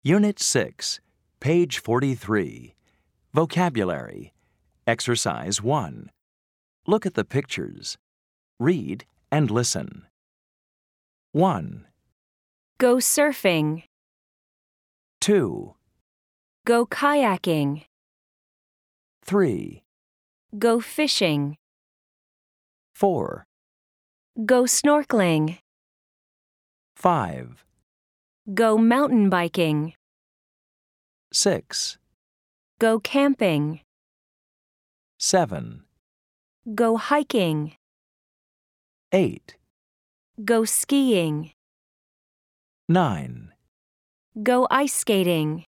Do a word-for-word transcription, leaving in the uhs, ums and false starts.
Unit six, page forty-three. Vocabulary. Exercise one. Look at the pictures. Read and listen. one, Go surfing. two, Go kayaking. three, Go fishing. four, Go snorkeling. five, Go mountain biking. six, Go camping. seven, Go hiking. eight, Go skiing. nine, Go ice skating.